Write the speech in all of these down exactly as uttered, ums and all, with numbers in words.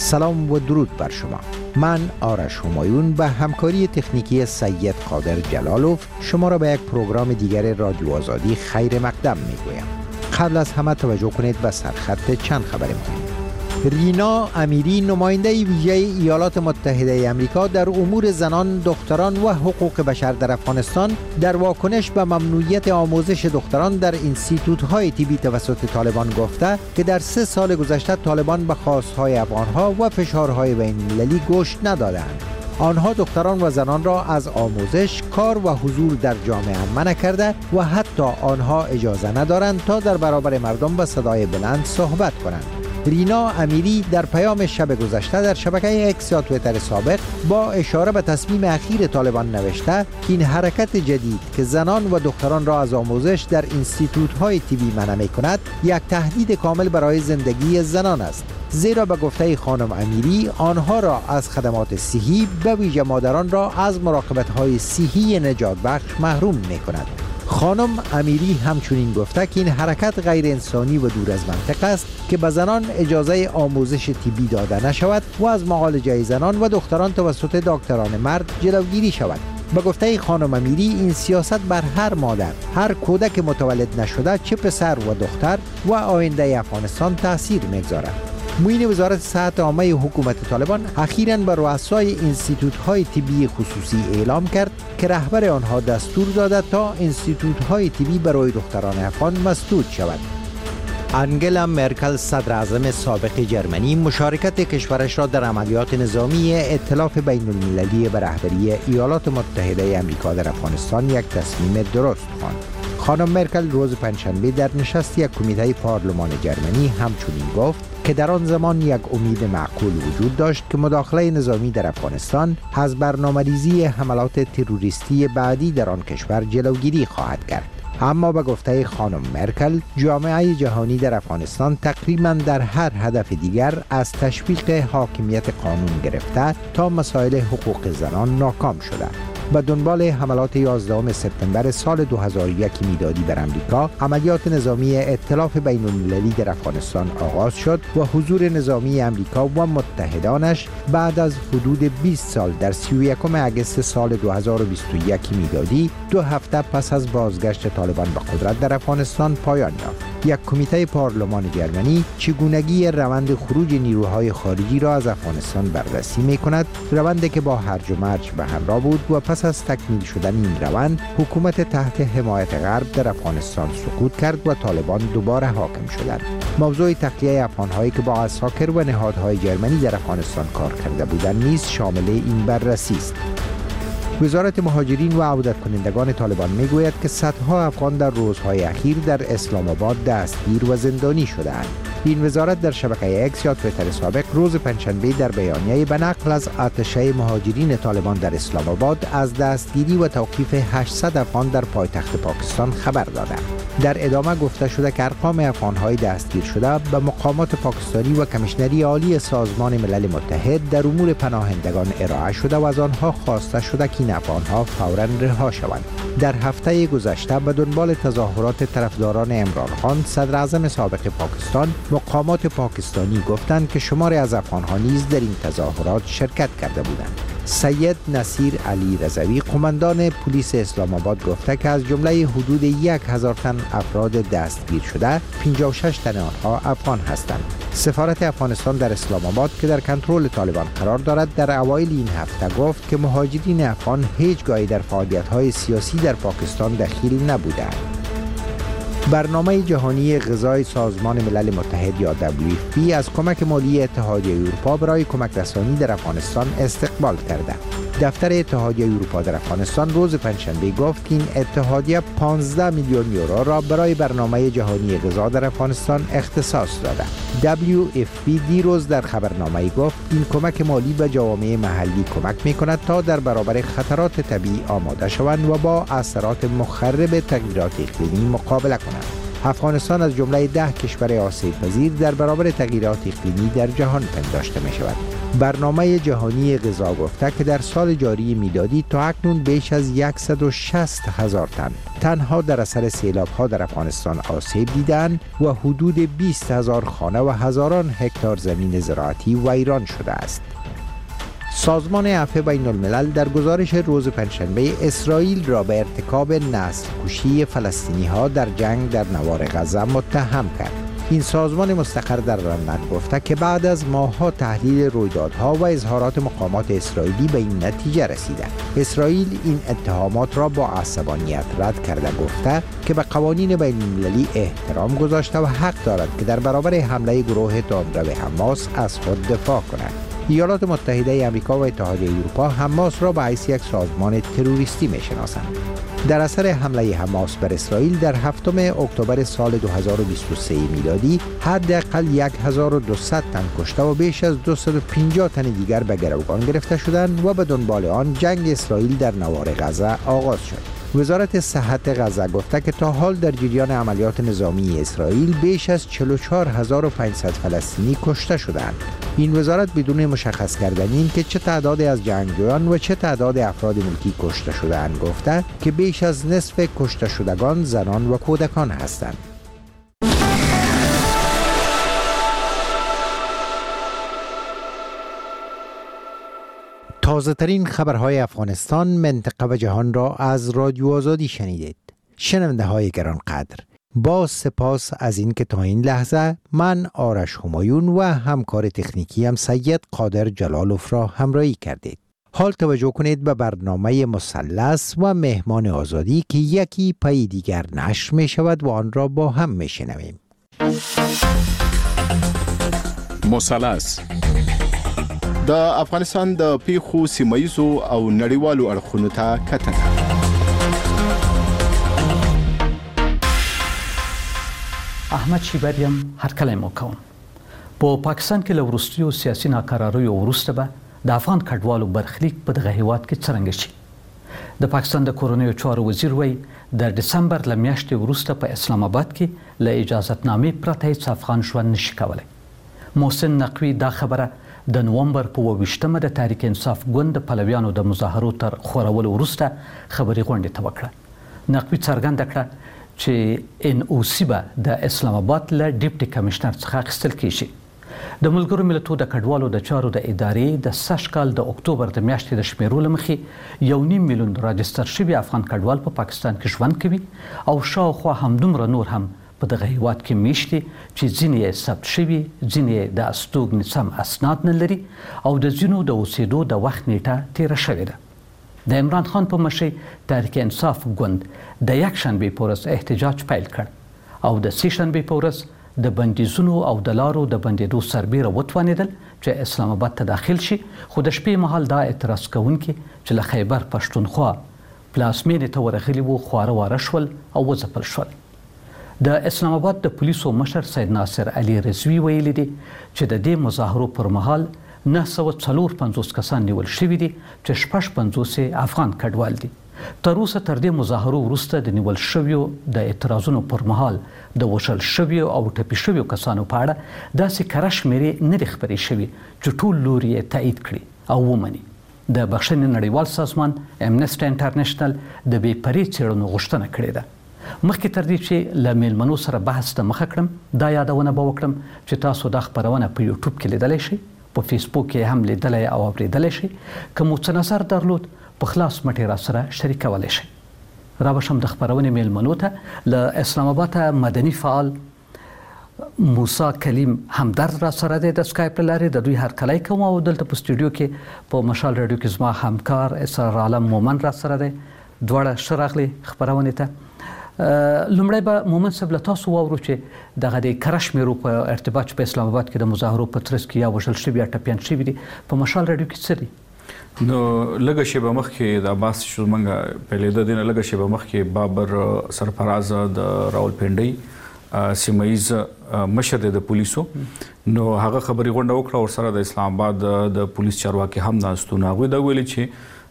سلام و درود بر شما. من آرش همایون به همکاری تکنیکی سید قادر جلالوف شما را به یک پروگرام دیگر رادیو آزادی خیر مقدم میگویم. قبل از همه توجه کنید به سرخط چند خبر مهم. رینا امیری نماینده ویژه ایالات متحده آمریکا در امور زنان، دختران و حقوق بشر در افغانستان در واکنش به ممنوعیت آموزش دختران در انستیتوت‌های طبی توسط طالبان گفته که در سه سال گذشته طالبان به خواست‌های افغان‌ها و فشارهای بین‌المللی گوش ندادند. آنها دختران و زنان را از آموزش، کار و حضور در جامعه منع کرده و حتی آنها اجازه ندارند تا در برابر مردم با صدای بلند صحبت کنند. رینا امیری در پیام شب گذشته در شبکه اکس یا تویتر سابق با اشاره به تصمیم اخیر طالبان نوشته که این حرکت جدید که زنان و دختران را از آموزش در انستیتوت‌های طبی منع می‌کند یک تهدید کامل برای زندگی زنان است، زیرا به گفته خانم امیری آنها را از خدمات صحی به ویژه مادران را از مراقبت‌های صحی نجات بخش محروم می‌کند. خانم امیری همچنین گفته که این حرکت غیر انسانی و دور از منطق است که به زنان اجازه آموزش طبی داده نشود و از معالجه زنان و دختران توسط دکتران مرد جلوگیری شود. به گفته خانم امیری این سیاست بر هر مادر، هر کودک متولد نشده چه پسر و دختر و آینده افغانستان تاثیر می‌گذارد. معین وزارت صحت عامه حکومت طالبان اخیراً به رؤسای انستیتوت‌های طبی خصوصی اعلام کرد که رهبر آنها دستور داده تا انستیتوت‌های طبی برای دختران افغان مسدود شود. انگلا مرکل صدر اعظم سابق جرمنی مشارکت کشورش را در عملیات نظامی ائتلاف بین المللی به رهبری ایالات متحده آمریکا در افغانستان یک تصمیم درست خواند. خانم مرکل روز پنجشنبه در نشست یک کمیته پارلمان جرمنی همچنین گفت که در آن زمان یک امید معقول وجود داشت که مداخله نظامی در افغانستان از برنامه‌ریزی حملات تروریستی بعدی در آن کشور جلوگیری خواهد کرد. اما به گفته خانم مرکل جامعه جهانی در افغانستان تقریباً در هر هدف دیگر از تشویق حاکمیت قانون گرفته تا مسائل حقوق زنان ناکام شده. به دنبال حملات یازدهم سپتامبر سال دو هزار و یک میلادی بر امریکا، عملیات نظامی ائتلاف بین المللی در افغانستان آغاز شد و حضور نظامی امریکا و متحدانش بعد از حدود بیست سال در سی و یکم اگست سال دو هزار و بیست و یک میلادی دو هفته پس از بازگشت طالبان به قدرت در افغانستان پایان یافت. یک کمیته پارلمان جرمنی چگونگی روند خروج نیروهای خارجی را از افغانستان بررسی می‌کند، روندی که با هرج و مرج به همراه بود و پس از تکمیل شدن این روند حکومت تحت حمایت غرب در افغانستان سقوط کرد و طالبان دوباره حاکم شدند. موضوع تخلیه افغان‌هایی که با عساکر و نهادهای جرمنی در افغانستان کار کرده بودند نیز شامل این بررسی است. وزارت مهاجرین و عودت کنندگان طالبان میگوید که صدها افغان در روزهای اخیر در اسلام آباد دستگیر و زندانی شده‌اند. این وزارت در شبکه اکس یا تویتر سابق روز پنجشنبه در بیانیه به نقل از آتشه مهاجرین طالبان در اسلام آباد از دستگیری و توقیف هشتصد افغان در پایتخت پاکستان خبر دادند. در ادامه گفته شده که ارقام افغان‌های دستگیر شده به مقامات پاکستانی و کمیشنری عالی سازمان ملل متحد در امور پناهندگان ارائه شده و از آنها خواسته شده که این افغان‌ها فوراً رها شوند. در هفته گذشته به دنبال تظاهرات طرفداران عمران خان صدر اعظم سابق پاکستان، مقامات پاکستانی گفتند که شماری از افغان‌ها نیز در این تظاهرات شرکت کرده بودند. سید نصیر علی رضوی قماندان پلیس اسلام آباد گفته که از جمله حدود یک هزار تن افراد دستگیر شده پنجاه و شش تن آنها افغان هستند. سفارت افغانستان در اسلام آباد که در کنترل طالبان قرار دارد در اوایل این هفته گفت که مهاجرین افغان هیچگاهی در فعالیت‌های سیاسی در پاکستان دخیل نبودند. برنامه جهانی غذای سازمان ملل متحد یا دبلیو اف پی از کمک مالی اتحادیه اروپا برای کمک رسانی در افغانستان استقبال کرده. دفتر اتحادیه اروپا در افغانستان روز پنجشنبه گفت که این اتحادیه پانزده میلیون یورو را برای برنامه جهانی غذا در افغانستان اختصاص داده. دبلیو اف پی دیروز در خبرنامه‌ای گفت این کمک مالی به جوامع محلی کمک می‌کند تا در برابر خطرات طبیعی آماده شوند و با اثرات مخرب تغییرات اقلیمی مقابله کنند. افغانستان از جمله ده کشور آسیب پذیر در برابر تغییرات اقلیمی در جهان پنداشته می شود. برنامه جهانی غذا گفته که در سال جاری میلادی تا اکنون بیش از صد و شصت هزار تن تنها در اثر سیلاب‌ها در افغانستان آسیب دیدند و حدود بیست هزار خانه و هزاران هکتار زمین زراعتی ویران شده است. سازمان عفو بین الملل در گزارش روز پنجشنبه اسرائیل را به ارتکاب نسل کشی فلسطینی ها در جنگ در نوار غزه متهم کرد. این سازمان مستقر در لندن گفته که بعد از ماه‌ها تحلیل رویدادها و اظهارات مقامات اسرائیلی به این نتیجه رسیده. اسرائیل این اتهامات را با عصبانیت رد کرده گفته که به قوانین بین المللی احترام گذاشته و حق دارد که در برابر حمله گروه تندرو حماس از خود دفاع کند. ایالات متحده آمریکا و اتحادیه اروپا حماس را به حیث یک سازمان تروریستی می‌شناسند. در اثر حمله حماس بر اسرائیل در هفتم اکتبر سال دو هزار و بیست و سه میلادی حداقل هزار و دویست تن کشته و بیش از دویست و پنجاه تن دیگر به گروگان گرفته شدند و به دنبال آن جنگ اسرائیل در نوار غزه آغاز شد. وزارت صحت غزه گفته که تا حال در جریان عملیات نظامی اسرائیل بیش از چهل و چهار هزار و پانصد فلسطینی کشته شدند. این وزارت بدون مشخص کردن این که چه تعدادی از جنگجویان و چه تعداد افراد ملکی کشته شده‌اند گفته که بیش از نصف کشته شدگان زنان و کودکان هستند. تازه ترین خبرهای افغانستان، منطقه و جهان را از رادیو آزادی شنیدید. شنونده های گرانقدر، با سپاس از این که تا این لحظه من آرش همایون و همکار تکنیکی هم سید قادر جلالوف را همراهی کردید. حال توجه کنید به برنامه مثلث و مهمان آزادی که یکی پای دیگر نشر می شود و آن را با هم می شنویم. مثلث د افغانستان د پیښو سیمایزو او نړیوالو اړخونو ته کتنه. احمد شیبریم هرکلی مو کوم. په پاکستان کې له وروستیو سیاسي ناکراریو وروسته به د افغان کډوالو برخلیک په دغه هیواد کې څرنګه شي. د پاکستان د کورنیو چارو وزیر وایي د ډسمبر له میاشتې وروسته په اسلام آباد کې له اجازتنامې پرته هیڅ افغان ژوند نشي کولی. محسن نقوي دا خبره د نومبر په اووه ویشتمه د تحریک انصاف ګوند د پلویانو د مظاهرو تر خورولو وروسته خبري غونډې ته وکړه. نقوي څرګنده کړه چې ان او سی به د اسلام آباد له ډیپټي کمشنر څخه اخیستل کیږي. د ملګرو ملتونو د کډوالو د چارو د ادارې د سږ کال د اکتوبر د میاشتې د شمیرو له مخې یو نیم میلیون راجستر شوي افغان کډوال په پاکستان کې ژوند کوي او شاوخوا همدومره نور هم په دغه هیواد کې میشتي چې ځینې یې ثبت شوي، ځینې یې د استوګنې سم اسناد نه لري او د ځینو د اوسېدو د وخت نیټه تیره شوې ده. د عمران خان په مشرۍ تحریک انصاف ګوند د یکشنبې په ورځ احتجاج پیل کړ او د سې شنبې په ورځ د بندیزونو او د لارو د بندېدو سربیره وتوانېدل چې اسلام آباد ته داخل شي، خو د شپې مهال دا اعتراض کوونکي چې له خیبر پښتونخوا پلازمینې ته ورغلي وو خواره واره شول او وځپل شول. د اسلام آباد د پولیسو مشر سید ناصر علي رضوي ویلي دي چې د دې مظاهرو پر مهال نه سوه څلور پنځوس کسان نیول شوي دي چې شپږ پنځوس افغان کډوال دي. تر اوسه تر دې مظاهرو وروسته د نیول شویو د اعتراضونو پر مهال د وژل شویو او ټپي شویو کسانو په اړه داسې کره شمېرې نه دي خپرې شوي چې ټول لوري یې تایید کړي او ومني. د بخښنې نړیوال سازمان امنسټي انټرنیشنل د بې پرې څېړنو غوښتنه کړې ده. مخکې تر دې چې له میلمنو سره بحث ته مخه کړم، دا یادونه به وکړم چې تاسو دا خپرونه په یوټیوب کې لیدلی شئ، په فیسبوک کې هم لیدلی او اورېدلی شئ. که مو څه نظر درلود په خلاص مټې را سره شریکولی شئ. را بشم د خپرونې میلمنو ته له اسلام آباد مدني فعال موسی کلیم همدرد را سره دی د سکایپ له لارې. د دوی هرکلی کوم او دلته په سټوډیو کې په مشال راډیو کې زما همکار اسرار عالم مومن را سره دی. دواړه ښه راغلي خپرونې ته. لومړی به مومن صاحب له تاسو واورو چې دغه د کره شمېرو په ارتباط چې په اسلام آباد کې د مظاهرو په ترڅ کې یا وژل شوي یا ټپیان شوي دي په مشال راډیو کې څه دي؟ نو لږه شیبه مخکې د عباس شومنګ پیلېده دی نه لږه شیبه مخکې بابر سرفراز د راولپنډۍ سیمه ییز مشر دی د پولیسو، نو هغه خبري غونډه وکړه او سره د اسلام آباد د پولیس چارواکي هم ناستو. هغوی دا ویلي چې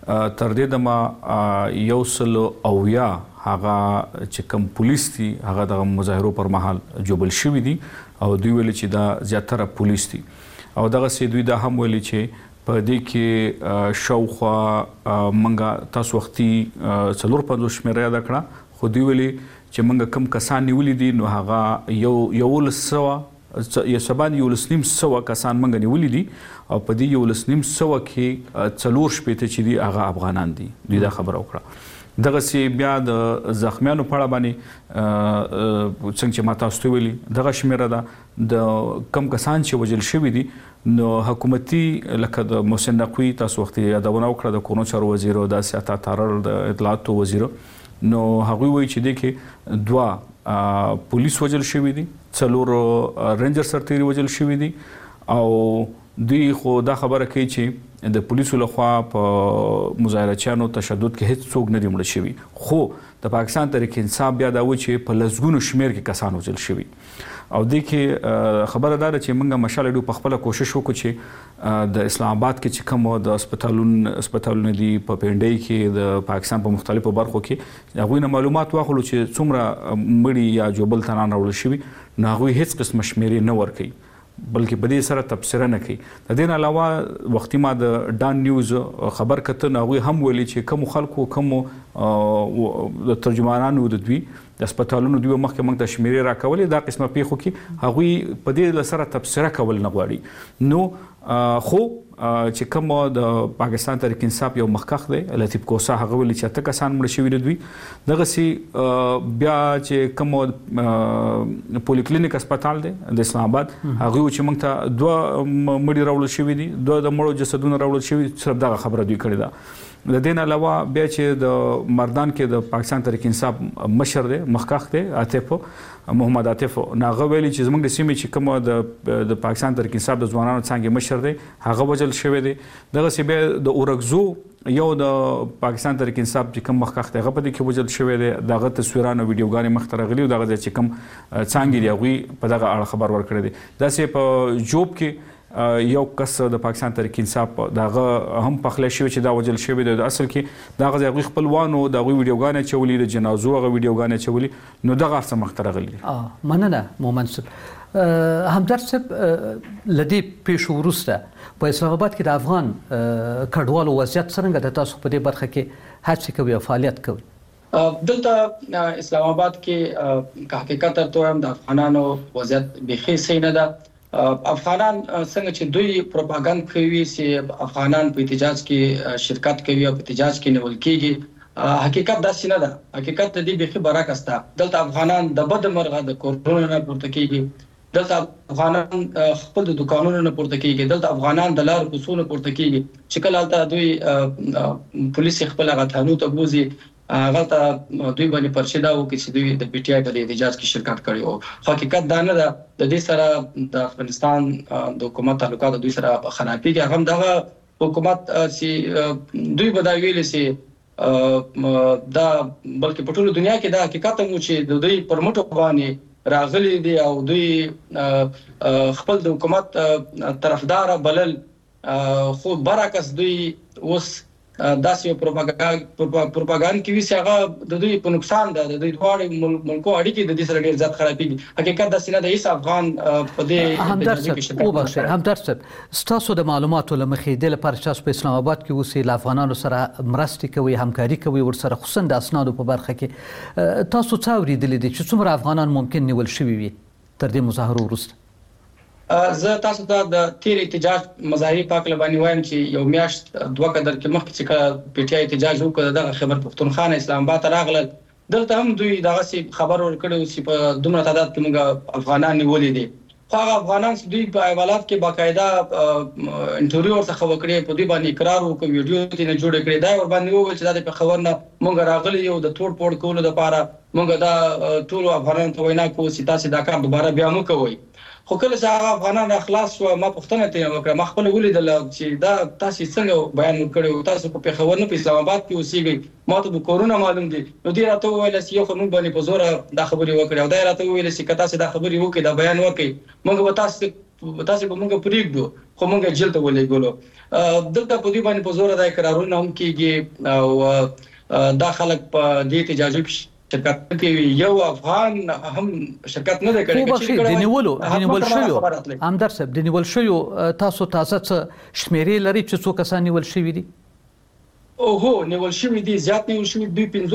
تر دې دمه یو سل او یا هغه چې کوم پولیس دي هغه د مظاهرو پر مهال جوبل شوي دي او دوی ویلي چې دا زیاتره پولیس دي او دغه سي دوی دا هم ویلي چې په دې کې شاوخوا منګه تاسو وختي څلور پنځوس شمیره یاد کړه خو دوی ویلي چې منګه کم کسان نیولي دي نو هغه یو یولس سوه یو سبا یولس نیم سوه کسان منګه نیولي دي او په دې یولس نیم سوه کې څلور شپېته چې دي هغه افغانان دي دوی دا خبره وکړه دغه سي بیا د زخمیانو په اړه باندې څنګه چې ما تاسو ته ویلي دغه شمیره ده د کم کسان چې وژل شوي دي نو حکومتي لکه د محسن نقوي تاسو وخت یادونه وکړه د قانون چارو وزیر او د سیاست تارل د اطلاعاتو وزیر نو هغوی وایي چې د کې دوا پولیس وژل شوي دي څلور رینجر سرتیري وژل شوي دي او دوی خو دا خبره کوي چې د پولیسو لخوا په مظاهرچیانو تشدد کې هیڅ څوک نه دي مړه شوي خو د پاکستان تحریک انصاف بیا دا وایي چې په لسګونو شمیر کې کسان وژل شوي او دې کې خبره دا ده چې موږ مشال ډو په خپل کوشش وکړو چې د اسلام آباد کې چې کوم د هسپتالونو هسپتالونو دي په پنډۍ کې د پاکستان په مختلفو برخو کې هغوی نه معلومات واخلو چې څومره مړي یا جوبل تنان راوړل شوي نو هغوی هیڅ قسم شمیرې نه ورکوي بلکې په دې سره تبصره نه کوي د دې نه علاوه وختي ما د ډان نیوز خبر کته نو هغوی هم ویلي چې کوم خلکو کوم د ترجمانانو د دوی د هسپتالونو دوی مخکې موږ ته شمیرې راکولې دا قسمه پیښو کې هغوی په دې سره تبصره کول نه غواړي نو خو چې کوم د پاکستان تحریک انصاف یو مخکخ دی لطیف کوسا هغه ویلي چې اته کسان مړه شوي دي دوی دغه سي بیا چې کوم پولی کلینیک هسپتال دی د اسلام آباد هغه چې موږ ته دوه مړي راوړل شوي دي دوه د مړو جسدونه راوړل شوي صرف دغه خبره دوی کړې ده د دې نه علاوه بیا چې د مردان کې د پاکستان تحریک انصاف مشر دی مخکخ دی عاطف محمد عاطف ناغه ویلي چې زموږ د سیمې چې کوم د پاکستان تحریک انصاف د ځوانانو څنګه مشر دی هغه وجل شوی دی دغه سی بیا د اورګزو یو د پاکستان تحریک انصاف چې کوم مخکخ دی هغه په دې کې وجل شوی دی دغه تصویرانو ویډیوګانې مخ ته راغلي دغه چې کوم څنګه دی هغوی په دغه اړه خبر ورکړی دی داسې په جوب کې یو کس د پاکستان تحریک انصاف دغه هم پخلی شوی چې دا وجل شوی دی د اصل کې دغه هغوی خپلوانو د هغوی ویډیوګانې چولي د جنازو هغه ویډیوګانې چولي نو دغه څه مخ ته راغلي دي مننه مومن صاحب همدرد صاحب له دې پیښو وروسته په اسلام آباد کې د افغان کډوالو وضعیت څرنګه د تاسو په دې برخه کې هڅې کوي او فعالیت کوي دلته اسلام آباد کې که حقیقت ته هم د افغانانو وضعیت بيخي صحیح نه ده افغانان څنګه چې دوی پروپاګاندا کوي چې افغانان په احتجاج کې شرکت کوي او په احتجاج کې نیول کېږي حقیقت دا څه نه ده حقیقت دې بيخي برعکس ده دلته افغانان د بد مرغه د کورونو نه پورته کېږي دلته افغانان خپل د دکانونو نه پورته کېږي دلته افغانان د لار کوڅو نه پورته کېږي چې کله دلته دوی پولیس خپل غتانو ته بوزي غلطه دوی باندې پرشیدا و چې دوی د پی ټی آی په احتجاج کې شرکت کړي او حقیقت دا نه ده د دې سره د افغانستان د حکومت تعلقات دوی سره خرابې کې هم دغه حکومت چې دوی بدای ویل سي دا بلکې په ټول دنیا کې دا حقیقت مو چې د دوی پر مټو باندې راغلي دي او دوی خپل د حکومت طرفدار بلل خو برعکس دوی اوس داسې پروپاګاندا پروپاګاندا کې ویسه هغه د دوی په نقصان ده د دوی دواړو ملکو اړیکې د دې سره ډیر زیات خرابېږي حقیقت دا سینه د هیڅ افغان په دې همدرد او بخښه همدرد ستاسو د معلوماتو لمخې د لپاره چې په اسلام آباد کې اوسې له افغانانو سره مرستې کوي همکاري کوي ورسره خصوصا د اسنادو په برخه کې تاسو څه اورېدلي دي چې څومره افغانان ممکن نیول شوي وي تر دې مظاهرو وروسته زه تاسو ته د تیر احتجاج مظاهري پاک لبانی وایم چې یو میاشت دوه قدر کې مخکې چې پی ټی آی احتجاج وکړ دغه خبر پښتونخوا اسلام آباد راغله دلته هم دوی دغه سی خبر ورکړو چې په دومره تعداد کې موږ افغانان نیولې دي خو هغه افغانان چې دوی په حوالات کې باقاعده انټرویو ورڅخه وکړي په دوی باندې اقرار وکړ ویډیو ته نه جوړ کړي دا ور باندې وویل چې دا په خبر نه موږ راغلي یو د توړ پوړ کولو لپاره موږ دا ټول افغانان ته وینا کوو چې تاسو دا کار دوباره بیا مو کوئ خو کله چې هغه افغانان اخلاص شو ما پوښتنه ته وکړه ما خپل ولیدل چې دا تاسو څنګه بیان وکړو تاسو په پیښور نه په اسلام آباد کې اوسېږئ ما ته به کورونا معلوم دي نو دې راته وویل چې یو قانون باندې په زور دا خبرې وکړې او دا راته وویل چې کته چې دا خبرې وکړي دا بیان وکړي موږ به تاسو تاسو به موږ پرېږدو خو موږ جیل ته ولېږلو دلته په دې باندې په زور د قرارونه هم کېږي او دا خلک په دې تجاوز شرکت کوي یو افغان هم شرکت نه کوي چې د نیولو د نیول شوی امدار صاحب د نیول شوی تاسو تاسو شمیرې لري چې څو کسان نیول شوی دي او هو نیول شوی دي زیات نیول شوی دوی